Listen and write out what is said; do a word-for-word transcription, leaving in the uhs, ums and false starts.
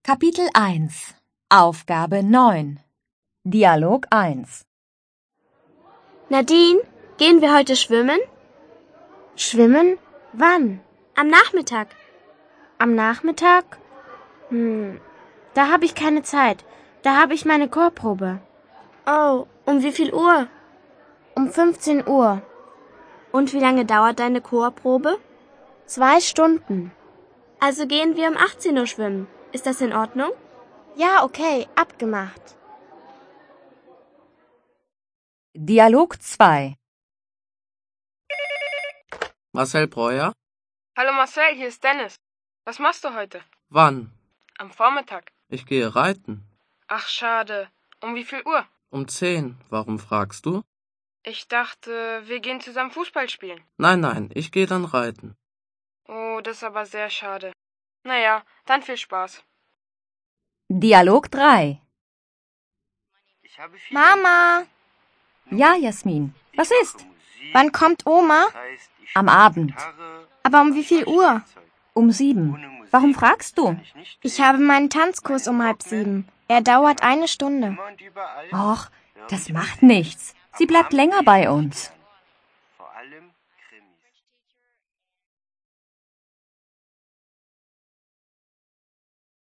Kapitel eins Aufgabe neun Dialog eins Nadine, gehen wir heute schwimmen? Schwimmen? Wann? Am Nachmittag. Am Nachmittag? Hm, da habe ich keine Zeit. Da habe ich meine Chorprobe. Oh, um wie viel Uhr? Um fünfzehn Uhr. Und wie lange dauert deine Chorprobe? Zwei Stunden. Also gehen wir um achtzehn Uhr schwimmen. Ist das in Ordnung? Ja, okay, abgemacht. Dialog zwei Marcel Breuer? Hallo Marcel, hier ist Dennis. Was machst du heute? Wann? Am Vormittag. Ich gehe reiten. Ach, schade. Um wie viel Uhr? Um zehn. Warum fragst du? Ich dachte, wir gehen zusammen Fußball spielen. Nein, nein, ich gehe dann reiten. Oh, das ist aber sehr schade. Naja, dann viel Spaß. Dialog drei Mama, Ja, Jasmin, was ist? wann kommt Oma? Am Abend. Aber um wie viel Uhr? Um sieben. Warum fragst du? Ich habe meinen Tanzkurs um halb sieben. Er dauert eine Stunde. Och, das macht nichts. Sie bleibt länger bei uns.